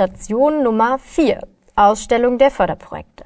Station Nummer 4. Ausstellung der Förderprojekte.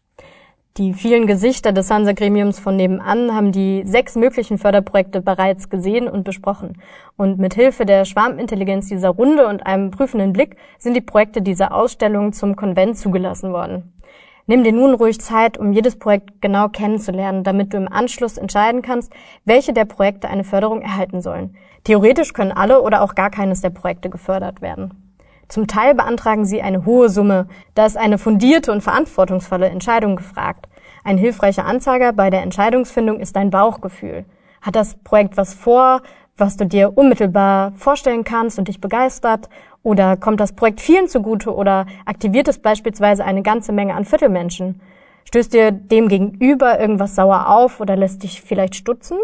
Die vielen Gesichter des Hansa-Gremiums von nebenan haben die 6 möglichen Förderprojekte bereits gesehen und besprochen. Und mit Hilfe der Schwarmintelligenz dieser Runde und einem prüfenden Blick sind die Projekte dieser Ausstellung zum Konvent zugelassen worden. Nimm dir nun ruhig Zeit, um jedes Projekt genau kennenzulernen, damit du im Anschluss entscheiden kannst, welche der Projekte eine Förderung erhalten sollen. Theoretisch können alle oder auch gar keines der Projekte gefördert werden. Zum Teil beantragen sie eine hohe Summe. Da ist eine fundierte und verantwortungsvolle Entscheidung gefragt. Ein hilfreicher Anzeiger bei der Entscheidungsfindung ist dein Bauchgefühl. Hat das Projekt was vor, was du dir unmittelbar vorstellen kannst und dich begeistert? Oder kommt das Projekt vielen zugute oder aktiviert es beispielsweise eine ganze Menge an Viertelmenschen? Stößt dir dem gegenüber irgendwas sauer auf oder lässt dich vielleicht stutzen?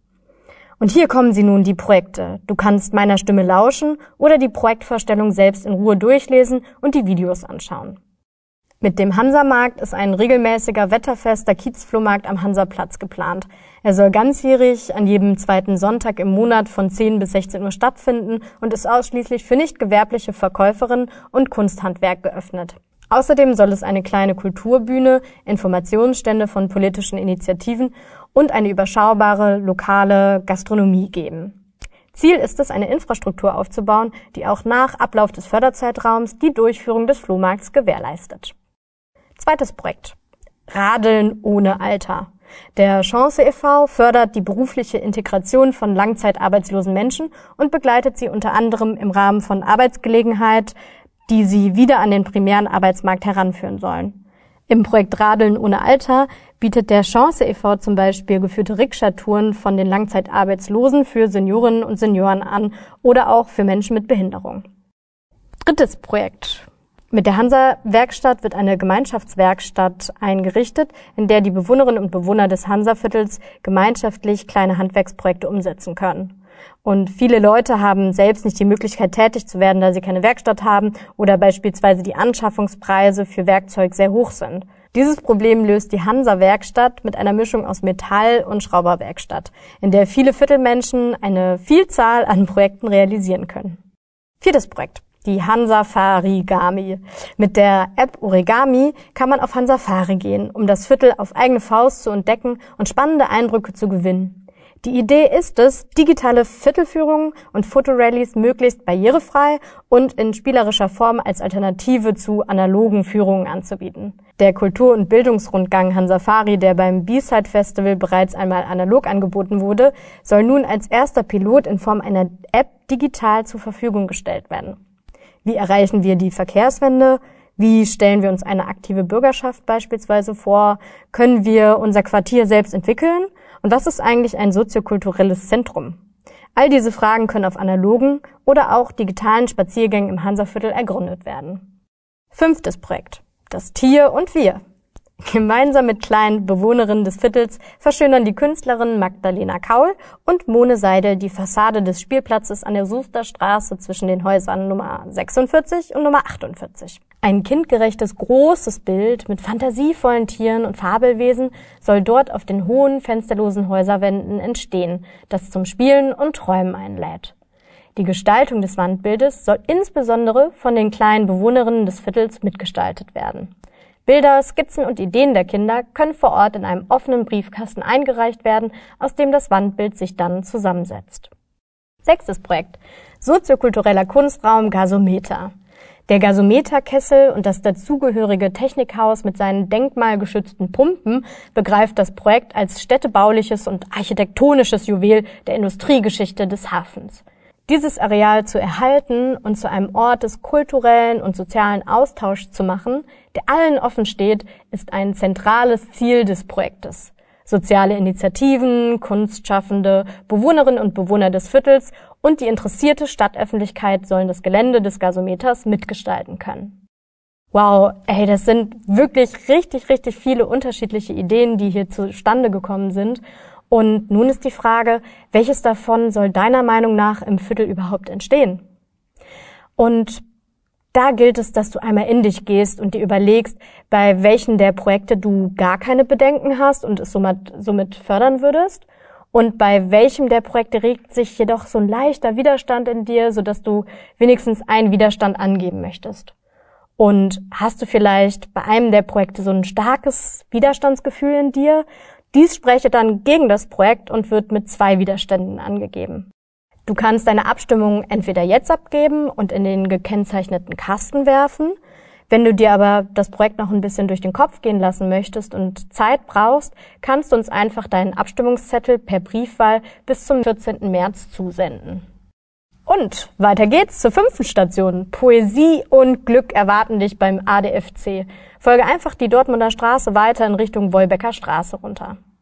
Und hier kommen sie nun, die Projekte. Du kannst meiner Stimme lauschen oder die Projektvorstellung selbst in Ruhe durchlesen und die Videos anschauen. Mit dem Hansamarkt ist ein regelmäßiger wetterfester Kiezflohmarkt am Hansaplatz geplant. Er soll ganzjährig an jedem 2. Sonntag im Monat von 10 bis 16 Uhr stattfinden und ist ausschließlich für nicht gewerbliche Verkäuferinnen und Kunsthandwerk geöffnet. Außerdem soll es eine kleine Kulturbühne, Informationsstände von politischen Initiativen und eine überschaubare lokale Gastronomie geben. Ziel ist es, eine Infrastruktur aufzubauen, die auch nach Ablauf des Förderzeitraums die Durchführung des Flohmarkts gewährleistet. Zweites Projekt. Radeln ohne Alter. Der Chance e.V. fördert die berufliche Integration von langzeitarbeitslosen Menschen und begleitet sie unter anderem im Rahmen von Arbeitsgelegenheit, die sie wieder an den primären Arbeitsmarkt heranführen sollen. Im Projekt Radeln ohne Alter bietet der Chance e.V. zum Beispiel geführte Rikscha-Touren von den Langzeitarbeitslosen für Seniorinnen und Senioren an oder auch für Menschen mit Behinderung. Drittes Projekt. Mit der Hansa-Werkstatt wird eine Gemeinschaftswerkstatt eingerichtet, in der die Bewohnerinnen und Bewohner des Hansaviertels gemeinschaftlich kleine Handwerksprojekte umsetzen können. Und viele Leute haben selbst nicht die Möglichkeit, tätig zu werden, da sie keine Werkstatt haben oder beispielsweise die Anschaffungspreise für Werkzeug sehr hoch sind. Dieses Problem löst die Hansa-Werkstatt mit einer Mischung aus Metall- und Schrauberwerkstatt, in der viele Viertelmenschen eine Vielzahl an Projekten realisieren können. Viertes Projekt. Die Hansa-Farigami. Mit der App Origami kann man auf Hansafari gehen, um das Viertel auf eigene Faust zu entdecken und spannende Eindrücke zu gewinnen. Die Idee ist es, digitale Viertelführungen und Fotorallies möglichst barrierefrei und in spielerischer Form als Alternative zu analogen Führungen anzubieten. Der Kultur- und Bildungsrundgang Hansafari, der beim B-Side Festival bereits einmal analog angeboten wurde, soll nun als erster Pilot in Form einer App digital zur Verfügung gestellt werden. Wie erreichen wir die Verkehrswende? Wie stellen wir uns eine aktive Bürgerschaft beispielsweise vor? Können wir unser Quartier selbst entwickeln? Und was ist eigentlich ein soziokulturelles Zentrum? All diese Fragen können auf analogen oder auch digitalen Spaziergängen im Hansaviertel ergründet werden. Fünftes Projekt. Das Tier und wir. Gemeinsam mit kleinen Bewohnerinnen des Viertels verschönern die Künstlerinnen Magdalena Kaul und Mone Seidel die Fassade des Spielplatzes an der Soester Straße zwischen den Häusern Nummer 46 und Nummer 48. Ein kindgerechtes, großes Bild mit fantasievollen Tieren und Fabelwesen soll dort auf den hohen, fensterlosen Häuserwänden entstehen, das zum Spielen und Träumen einlädt. Die Gestaltung des Wandbildes soll insbesondere von den kleinen Bewohnerinnen des Viertels mitgestaltet werden. Bilder, Skizzen und Ideen der Kinder können vor Ort in einem offenen Briefkasten eingereicht werden, aus dem das Wandbild sich dann zusammensetzt. Sechstes Projekt. Soziokultureller Kunstraum Gasometer. Der Gasometerkessel und das dazugehörige Technikhaus mit seinen denkmalgeschützten Pumpen begreift das Projekt als städtebauliches und architektonisches Juwel der Industriegeschichte des Hafens. Dieses Areal zu erhalten und zu einem Ort des kulturellen und sozialen Austauschs zu machen, der allen offen steht, ist ein zentrales Ziel des Projektes. Soziale Initiativen, Kunstschaffende, Bewohnerinnen und Bewohner des Viertels und die interessierte Stadtöffentlichkeit sollen das Gelände des Gasometers mitgestalten können. Wow, das sind wirklich richtig viele unterschiedliche Ideen, die hier zustande gekommen sind. Und nun ist die Frage, welches davon soll deiner Meinung nach im Viertel überhaupt entstehen? Und da gilt es, dass du einmal in dich gehst und dir überlegst, bei welchen der Projekte du gar keine Bedenken hast und es somit fördern würdest. Und bei welchem der Projekte regt sich jedoch so ein leichter Widerstand in dir, sodass du wenigstens einen Widerstand angeben möchtest. Und hast du vielleicht bei einem der Projekte so ein starkes Widerstandsgefühl in dir? Dies spreche dann gegen das Projekt und wird mit 2 Widerständen angegeben. Du kannst deine Abstimmung entweder jetzt abgeben und in den gekennzeichneten Kasten werfen. Wenn du dir aber das Projekt noch ein bisschen durch den Kopf gehen lassen möchtest und Zeit brauchst, kannst du uns einfach deinen Abstimmungszettel per Briefwahl bis zum 14. März zusenden. Und weiter geht's zur 5. Station. Poesie und Glück erwarten dich beim ADFC. Folge einfach die Dortmunder Straße weiter in Richtung Wolbecker Straße runter.